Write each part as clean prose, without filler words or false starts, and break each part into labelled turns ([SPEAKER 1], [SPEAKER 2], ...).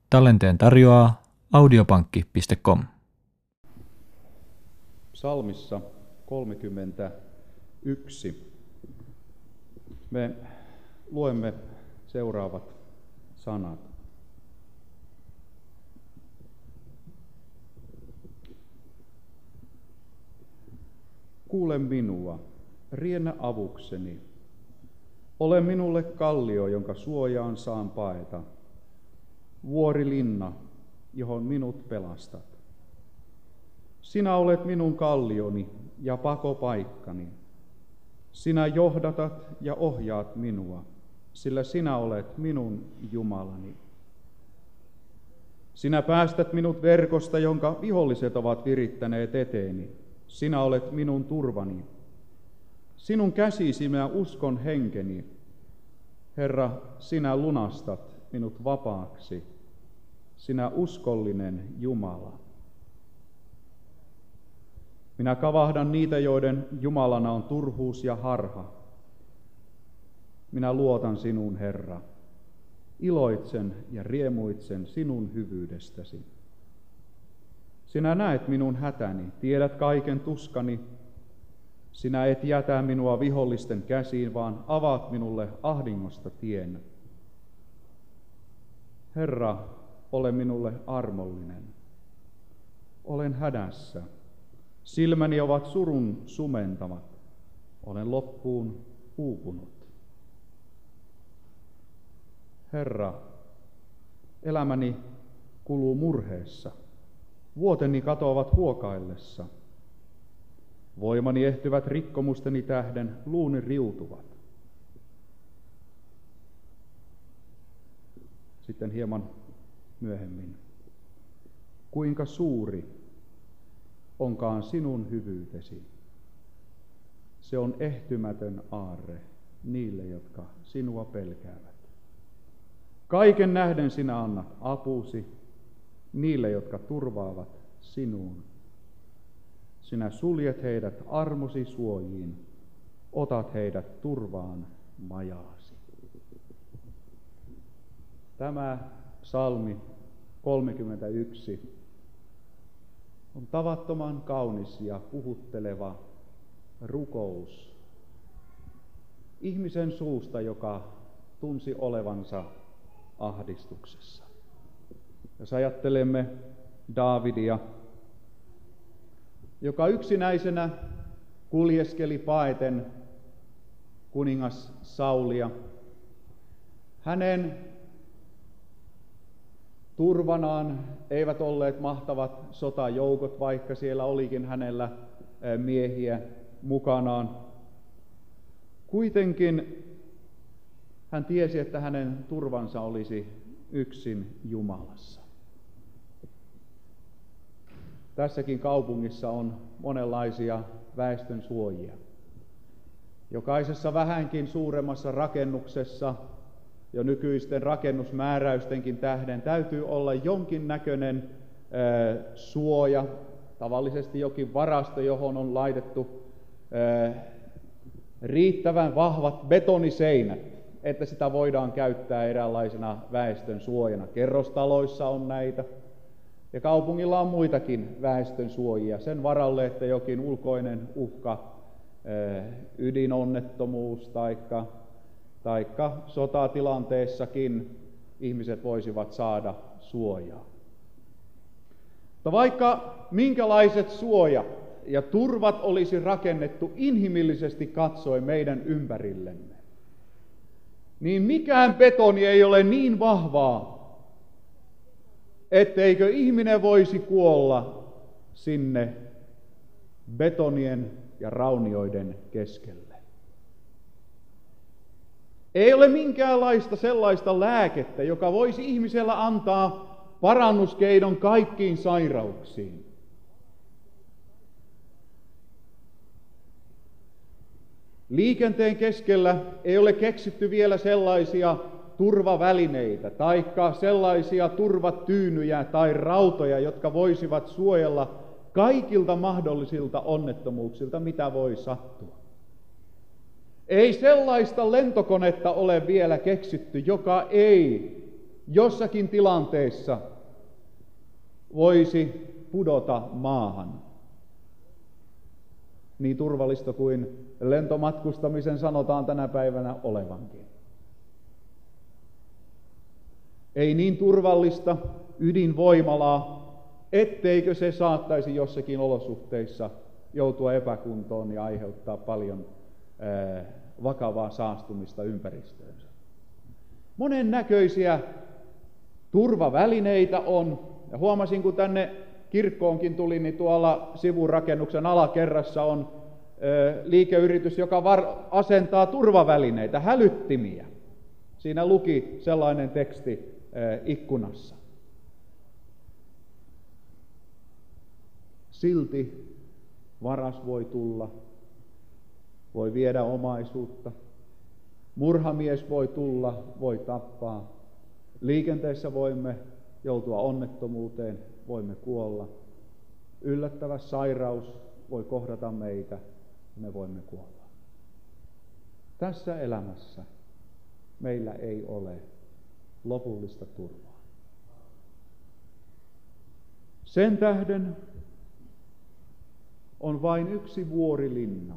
[SPEAKER 1] Tallenteen tarjoaa audiopankki.com.
[SPEAKER 2] Psalmissa 31 me luemme seuraavat sanat. Kuule minua, riennä avukseni. Ole minulle kallio, jonka suojaan saan paeta. Vuorilinna, johon minut pelastat. Sinä olet minun kallioni ja pakopaikkani. Sinä johdatat ja ohjaat minua, sillä sinä olet minun Jumalani. Sinä päästät minut verkosta, jonka viholliset ovat virittäneet eteeni. Sinä olet minun turvani. Sinun käsisi minä uskon henkeni. Herra, sinä lunastat minut vapaaksi. Sinä uskollinen Jumala. Minä kavahdan niitä, joiden Jumalana on turhuus ja harha. Minä luotan sinuun, Herra. Iloitsen ja riemuitsen sinun hyvyydestäsi. Sinä näet minun hätäni, tiedät kaiken tuskani. Sinä et jätä minua vihollisten käsiin, vaan avaat minulle ahdingosta tien. Herra, ole minulle armollinen. Olen hädässä. Silmäni ovat surun sumentavat. Olen loppuun uupunut. Herra, elämäni kuluu murheessa. Vuoteni katoavat huokaillessa. Voimani ehtyvät rikkomusteni tähden, luuni riutuvat. Sitten hieman myöhemmin. Kuinka suuri onkaan sinun hyvyytesi? Se on ehtymätön aarre niille, jotka sinua pelkäävät. Kaiken nähden sinä annat apusi niille, jotka turvaavat sinuun. Sinä suljet heidät armosi suojiin, otat heidät turvaan majaasi. Tämä psalmi 31 on tavattoman kaunis ja puhutteleva rukous ihmisen suusta, joka tunsi olevansa ahdistuksessa. Jos ajattelemme Daavidia, joka yksinäisenä kuljeskeli paeten kuningas Saulia, hänen turvanaan eivät olleet mahtavat sotajoukot, vaikka siellä olikin hänellä miehiä mukanaan. Kuitenkin hän tiesi, että hänen turvansa olisi yksin Jumalassa. Tässäkin kaupungissa on monenlaisia väestön suojia. Jokaisessa vähänkin suuremmassa rakennuksessa jo nykyisten rakennusmääräystenkin tähden täytyy olla jonkinnäköinen suoja, tavallisesti jokin varasto, johon on laitettu riittävän vahvat betoniseinät, että sitä voidaan käyttää eräänlaisena väestön suojana. Kerrostaloissa on näitä, ja kaupungilla on muitakin väestön suojia sen varalle, että jokin ulkoinen uhka, ydinonnettomuus taikka sotatilanteessakin ihmiset voisivat saada suojaa. Mutta vaikka minkälaiset suojat ja turvat olisi rakennettu inhimillisesti katsoen meidän ympärillemme, niin mikään betoni ei ole niin vahvaa, etteikö ihminen voisi kuolla sinne betonien ja raunioiden keskelle. Ei ole minkäänlaista sellaista lääkettä, joka voisi ihmisellä antaa parannuskeinon kaikkiin sairauksiin. Liikenteen keskellä ei ole keksitty vielä sellaisia turvavälineitä taikka sellaisia turvatyynyjä tai rautoja, jotka voisivat suojella kaikilta mahdollisilta onnettomuuksilta, mitä voi sattua. Ei sellaista lentokonetta ole vielä keksitty, joka ei jossakin tilanteessa voisi pudota maahan. Niin turvallista kuin lentomatkustamisen sanotaan tänä päivänä olevankin. Ei niin turvallista ydinvoimalaa, etteikö se saattaisi jossakin olosuhteissa joutua epäkuntoon ja aiheuttaa paljon vakavaa saastumista ympäristöönsä. Monen näköisiä turvavälineitä on. Ja huomasin, kun tänne kirkkoonkin tuli, niin tuolla sivurakennuksen alakerrassa on liikeyritys, joka asentaa turvavälineitä, hälyttimiä. Siinä luki sellainen teksti ikkunassa. Silti varas voi tulla, voi viedä omaisuutta, murhamies voi tulla, voi tappaa. Liikenteessä voimme joutua onnettomuuteen, voimme kuolla. Yllättävä sairaus voi kohdata meitä ja me voimme kuolla. Tässä elämässä meillä ei ole lopullista turvaa. Sen tähden on vain yksi vuorilinna.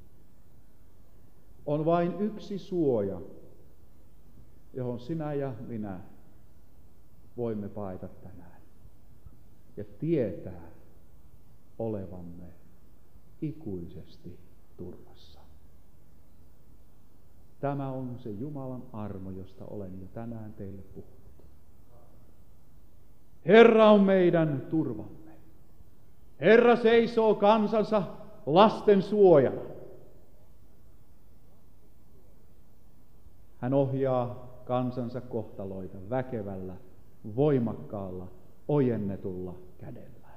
[SPEAKER 2] On vain yksi suoja, johon sinä ja minä voimme paeta tänään ja tietää olevamme ikuisesti turvassa. Tämä on se Jumalan armo, josta olen jo tänään teille puhunut. Herra on meidän turvamme. Herra seisoo kansansa lasten suojana. Hän ohjaa kansansa kohtaloita väkevällä, voimakkaalla, ojennetulla kädellään.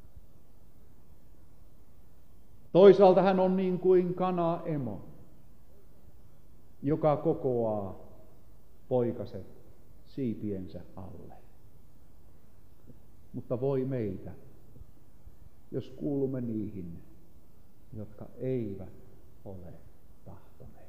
[SPEAKER 2] Toisaalta hän on niin kuin kana-emo, joka kokoaa poikaset siipiensä alle. Mutta voi meitä, jos kuulumme niihin, jotka eivät ole tahtoneet.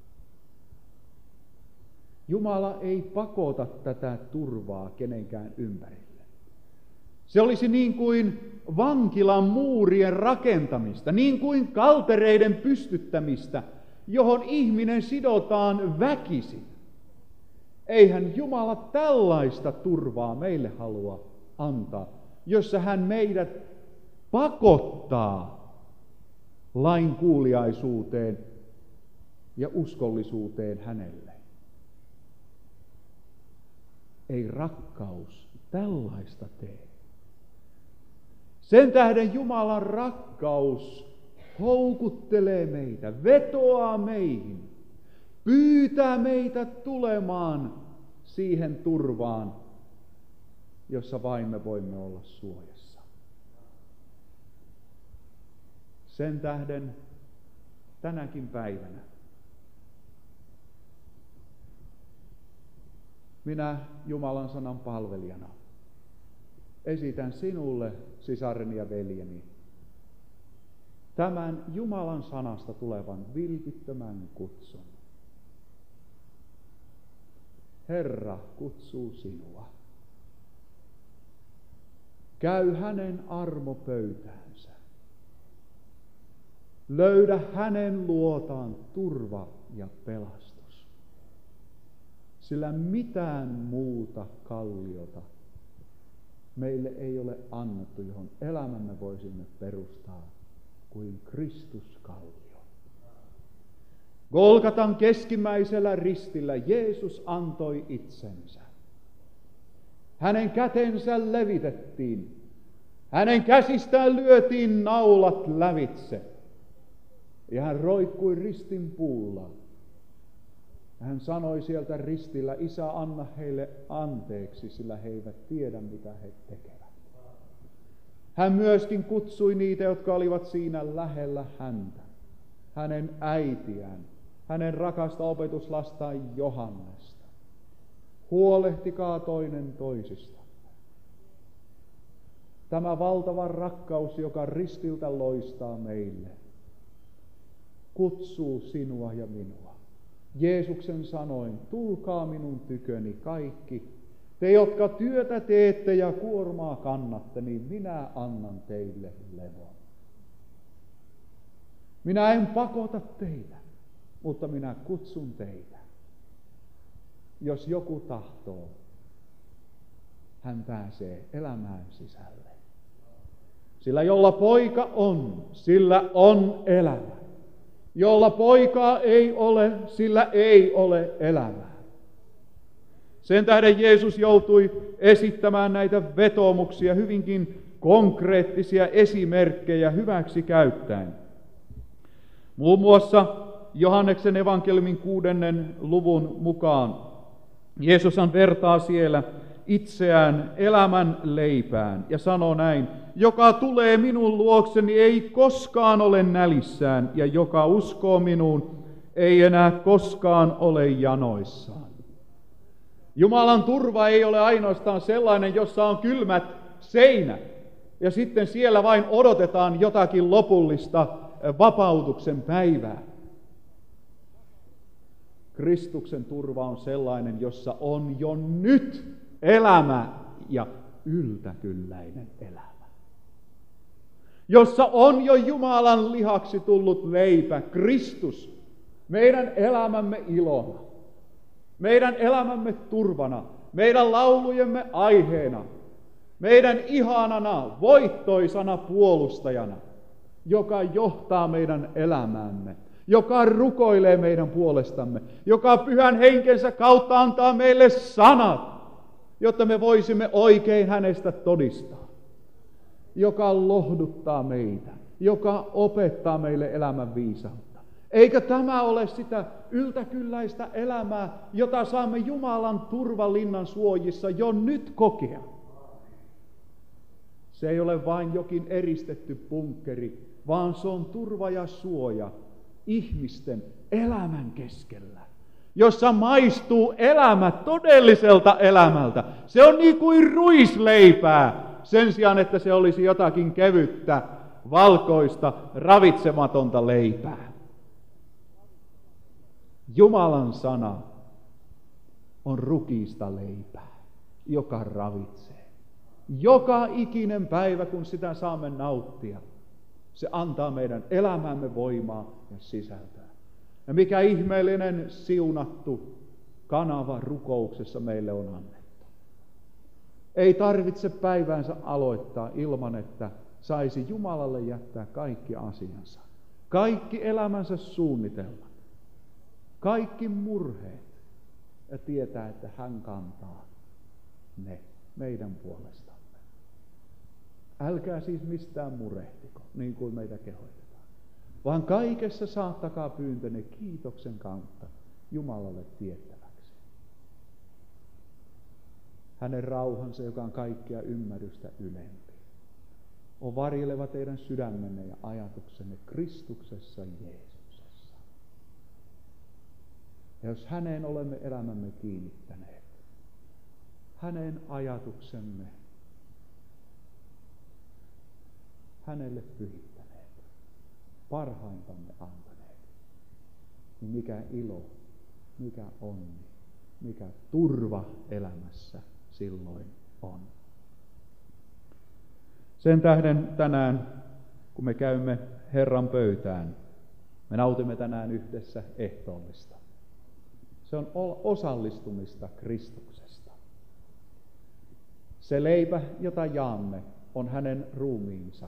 [SPEAKER 2] Jumala ei pakota tätä turvaa kenenkään ympärille. Se olisi niin kuin vankilan muurien rakentamista, niin kuin kaltereiden pystyttämistä, johon ihminen sidotaan väkisin. Eihän Jumala tällaista turvaa meille halua antaa, jossa hän meidät pakottaa lainkuuliaisuuteen ja uskollisuuteen hänelle. Ei rakkaus tällaista tee. Sen tähden Jumalan rakkaus houkuttelee meitä, vetoaa meihin, pyytää meitä tulemaan siihen turvaan, jossa vain me voimme olla suojassa. Sen tähden tänäkin päivänä minä Jumalan sanan palvelijana esitän sinulle, sisareni ja veljeni, tämän Jumalan sanasta tulevan vilpittömän kutsun. Herra kutsuu sinua. Käy hänen armopöytäänsä. Löydä hänen luotaan turva ja pelastus. Sillä mitään muuta kalliota meille ei ole annettu, johon elämämme voisimme perustaa, kuin Kristuskallio. Golgatan keskimmäisellä ristillä Jeesus antoi itsensä. Hänen kätensä levitettiin. Hänen käsistään lyötiin naulat lävitse. Ja hän roikkui ristin puulla. Hän sanoi sieltä ristillä, Isä, anna heille anteeksi, sillä he eivät tiedä, mitä he tekevät. Hän myöskin kutsui niitä, jotka olivat siinä lähellä häntä, hänen äitiään, hänen rakasta opetuslastaan Johannesta. Huolehtikaa toinen toisista. Tämä valtava rakkaus, joka ristiltä loistaa meille, kutsuu sinua ja minua. Jeesuksen sanoin, tulkaa minun tyköni kaikki, te, jotka työtä teette ja kuormaa kannatte, niin minä annan teille levon. Minä en pakota teitä, mutta minä kutsun teitä. Jos joku tahtoo, hän pääsee elämään sisälle. Sillä jolla poika on, sillä on elämä. Jolla poikaa ei ole, sillä ei ole elämää. Sen tähden Jeesus joutui esittämään näitä vetoomuksia, hyvinkin konkreettisia esimerkkejä hyväksi käyttäen. Muun muassa Johanneksen evankeliumin 6. luvun mukaan Jeesushan vertaa siellä itseään elämän leipään ja sanoo näin: joka tulee minun luokseni ei koskaan ole nälissään, ja joka uskoo minuun ei enää koskaan ole janoissaan. Jumalan turva ei ole ainoastaan sellainen, jossa on kylmät seinät ja sitten siellä vain odotetaan jotakin lopullista vapautuksen päivää. Kristuksen turva on sellainen, jossa on jo nyt elämä ja yltäkylläinen elämä. Jossa on jo Jumalan lihaksi tullut leipä, Kristus, meidän elämämme ilona, meidän elämämme turvana, meidän laulujemme aiheena, meidän ihanana, voittoisana puolustajana, joka johtaa meidän elämäämme, joka rukoilee meidän puolestamme, joka Pyhän Henkensä kautta antaa meille sanat, jotta me voisimme oikein hänestä todistaa, joka lohduttaa meitä, joka opettaa meille elämän viisautta. Eikö tämä ole sitä yltäkylläistä elämää, jota saamme Jumalan turvalinnan suojissa jo nyt kokea? Se ei ole vain jokin eristetty bunkkeri, vaan se on turva ja suoja ihmisten elämän keskellä, jossa maistuu elämä todelliselta elämältä. Se on niin kuin ruisleipää, sen sijaan, että se olisi jotakin kevyttä, valkoista, ravitsematonta leipää. Jumalan sana on rukiista leipää, joka ravitsee. Joka ikinen päivä, kun sitä saamme nauttia, se antaa meidän elämämme voimaa ja sisältöä. Ja mikä ihmeellinen siunattu kanava rukouksessa meille on annettu. Ei tarvitse päiväänsä aloittaa ilman, että saisi Jumalalle jättää kaikki asiansa. Kaikki elämänsä suunnitelmat. Kaikki murheet. Ja tietää, että hän kantaa ne meidän puolestamme. Älkää siis mistään murehtiko, niin kuin meitä kehoitetaan, vaan kaikessa saattakaa pyyntönne kiitoksen kautta Jumalalle tiettäväksi. Hänen rauhansa, joka on kaikkea ymmärrystä ylempi, on varjeleva teidän sydämenne ja ajatuksenne Kristuksessa Jeesuksessa. Ja jos häneen olemme elämämme kiinnittäneet, hänen ajatuksemme hänelle pyhittäneet, parhaintamme antaneet, niin mikä ilo, mikä onni, mikä turva elämässä silloin on. Sen tähden tänään, kun me käymme Herran pöytään, me nautimme tänään yhdessä ehtoollista. Se on osallistumista Kristuksesta. Se leipä, jota jaamme, on hänen ruumiinsa.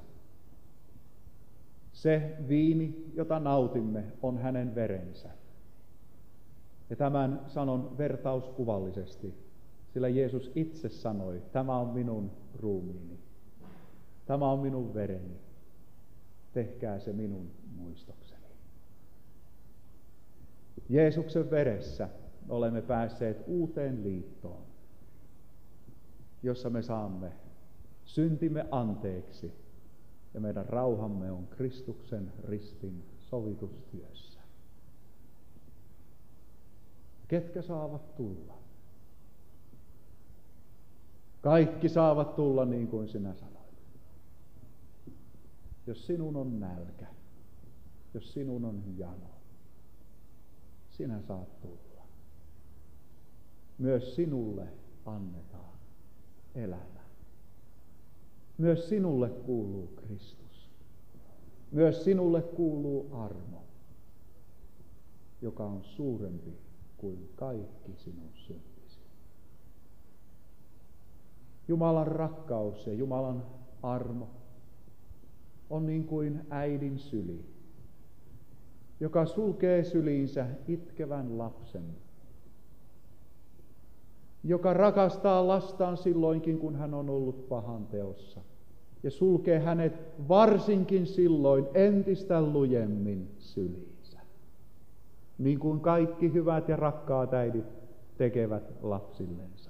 [SPEAKER 2] Se viini, jota nautimme, on hänen verensä. Ja tämän sanon vertauskuvallisesti, sillä Jeesus itse sanoi, tämä on minun ruumiini, tämä on minun vereni, tehkää se minun muistokseni. Jeesuksen veressä olemme päässeet uuteen liittoon, jossa me saamme syntimme anteeksi ja meidän rauhamme on Kristuksen ristin sovitustyössä. Ketkä saavat tulla? Kaikki saavat tulla niin kuin sinä sanoit. Jos sinun on nälkä, jos sinun on jano, sinä saat tulla. Myös sinulle annetaan elämä. Myös sinulle kuuluu Kristus. Myös sinulle kuuluu armo, joka on suurempi kuin kaikki sinun syntisi. Jumalan rakkaus ja Jumalan armo on niin kuin äidin syli, joka sulkee syliinsä itkevän lapsen, joka rakastaa lastaan silloinkin, kun hän on ollut pahan teossa, ja sulkee hänet varsinkin silloin entistä lujemmin syliinsä, niin kuin kaikki hyvät ja rakkaat äidit tekevät lapsillensa.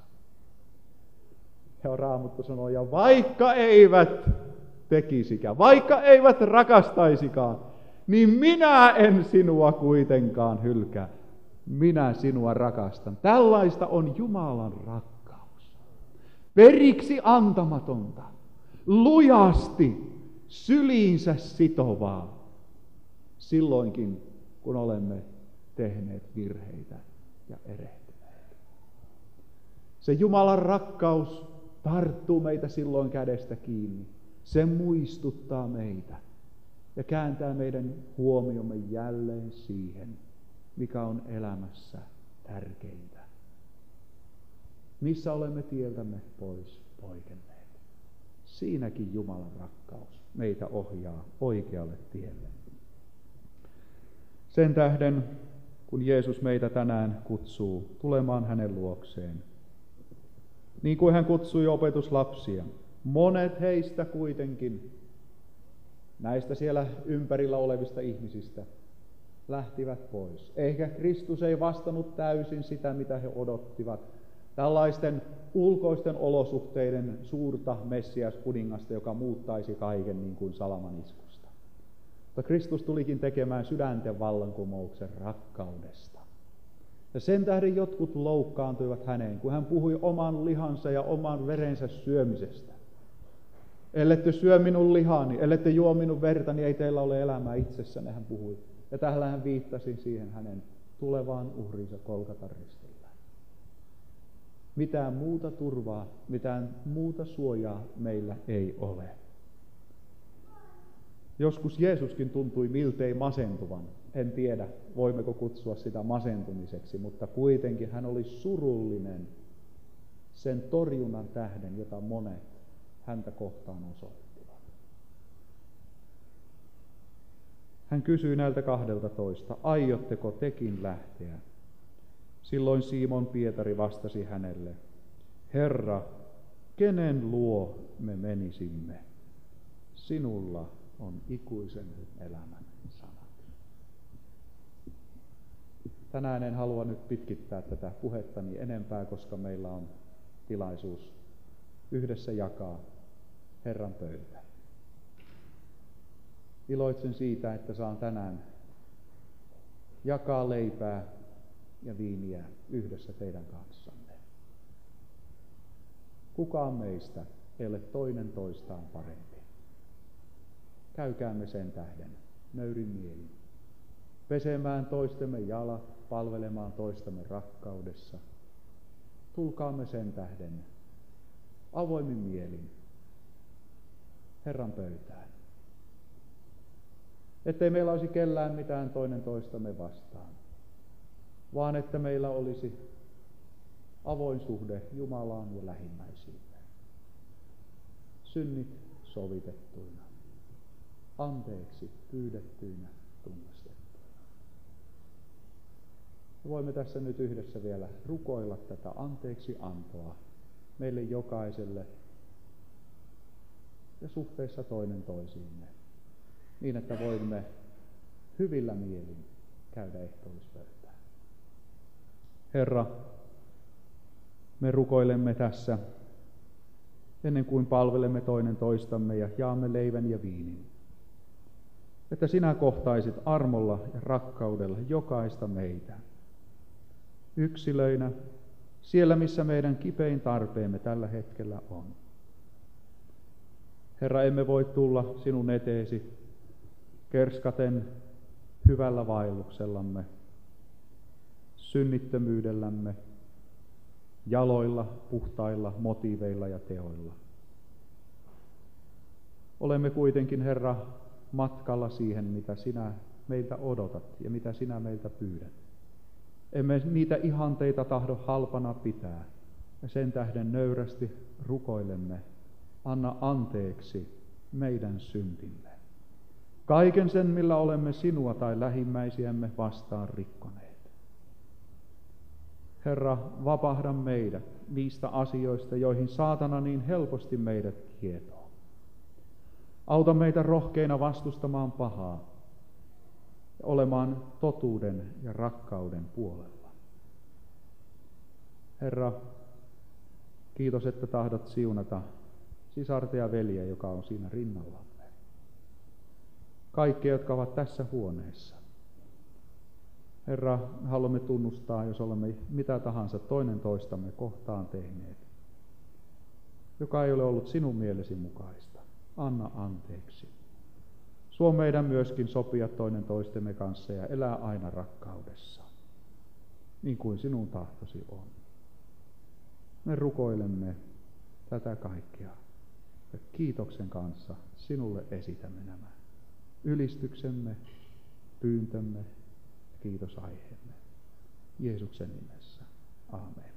[SPEAKER 2] Ja Raamattu sanoo, ja vaikka eivät tekisikään, vaikka eivät rakastaisikaan, niin minä en sinua kuitenkaan hylkää. Minä sinua rakastan. Tällaista on Jumalan rakkaus. Periksi antamatonta, lujasti syliinsä sitovaa, silloinkin kun olemme tehneet virheitä ja erehtyneet. Se Jumalan rakkaus tarttuu meitä silloin kädestä kiinni. Se muistuttaa meitä ja kääntää meidän huomiomme jälleen siihen, mikä on elämässä tärkeintä. Missä olemme tieltämme pois poikenneet. Siinäkin Jumalan rakkaus meitä ohjaa oikealle tielle. Sen tähden, kun Jeesus meitä tänään kutsuu tulemaan hänen luokseen, niin kuin hän kutsui opetuslapsia, monet heistä kuitenkin, näistä siellä ympärillä olevista ihmisistä, lähtivät pois. Ehkä Kristus ei vastannut täysin sitä, mitä he odottivat. Tällaisten ulkoisten olosuhteiden suurta Messias-kuningasta, joka muuttaisi kaiken niin kuin salamaniskusta. Mutta Kristus tulikin tekemään sydänten vallankumouksen rakkaudesta. Ja sen tähden jotkut loukkaantuivat häneen, kun hän puhui oman lihansa ja oman verensä syömisestä. Ellette syö minun lihani, ellette juo minun vertani, ei teillä ole elämää itsessänne, hän puhui. Ja tällä hän viittasi siihen hänen tulevaan uhrinsa Golgatan ristillä. Mitään muuta turvaa, mitään muuta suojaa meillä ei ole. Joskus Jeesuskin tuntui miltei masentuvan. En tiedä, voimmeko kutsua sitä masentumiseksi, mutta kuitenkin hän oli surullinen sen torjunnan tähden, jota monet häntä kohtaan osoittivat. Hän kysyi näiltä 12, aiotteko tekin lähteä? Silloin Simon Pietari vastasi hänelle, Herra, kenen luo me menisimme? Sinulla on ikuisen elämän sanat. Tänään en halua nyt pitkittää tätä puhettani enempää, koska meillä on tilaisuus yhdessä jakaa Herran pöytä. Iloitsen siitä, että saan tänään jakaa leipää ja viiniä yhdessä teidän kanssanne. Kukaan meistä ei ole toinen toistaan parempi. Käykäämme sen tähden nöyrin mielin, pesemään toistemme jalat, palvelemaan toistamme rakkaudessa. Tulkaamme sen tähden avoimin mielin Herran pöytään. Ettei meillä olisi kellään mitään toinen toistamme vastaan, vaan että meillä olisi avoin suhde Jumalaan ja lähimmäisiimme. Synnit sovitettuina, anteeksi pyydettyinä, tunnustettuina. Voimme tässä nyt yhdessä vielä rukoilla tätä anteeksi antoa meille jokaiselle ja suhteessa toinen toisiimme, niin että voimme hyvillä mielin käydä ehtoollispöytään. Herra, me rukoilemme tässä ennen kuin palvelemme toinen toistamme ja jaamme leivän ja viinin, että sinä kohtaisit armolla ja rakkaudella jokaista meitä yksilöinä siellä, missä meidän kipein tarpeemme tällä hetkellä on. Herra, emme voi tulla sinun eteesi kerskaten hyvällä vaelluksellamme, synnittömyydellämme, jaloilla, puhtailla motiiveilla ja teoilla. Olemme kuitenkin, Herra, matkalla siihen, mitä sinä meiltä odotat ja mitä sinä meiltä pyydät. Emme niitä ihanteita tahdo halpana pitää, ja sen tähden nöyrästi rukoilemme, anna anteeksi meidän syntimme. Kaiken sen, millä olemme sinua tai lähimmäisiämme vastaan rikkoneet. Herra, vapahda meidät niistä asioista, joihin saatana niin helposti meidät kietoo. Auta meitä rohkeina vastustamaan pahaa ja olemaan totuuden ja rakkauden puolella. Herra, kiitos, että tahdot siunata sisarta ja veljeä, joka on siinä rinnallamme. Kaikkia, jotka ovat tässä huoneessa. Herra, me haluamme tunnustaa, jos olemme mitä tahansa toinen toistamme kohtaan tehneet, joka ei ole ollut sinun mielesi mukaista. Anna anteeksi. Suo meidän myöskin sopia toinen toistemme kanssa ja elää aina rakkaudessa, niin kuin sinun tahtosi on. Me rukoilemme tätä kaikkea ja kiitoksen kanssa sinulle esitämme nämä ylistyksemme, pyyntömme, kiitosaiheemme. Jeesuksen nimessä. Aamen.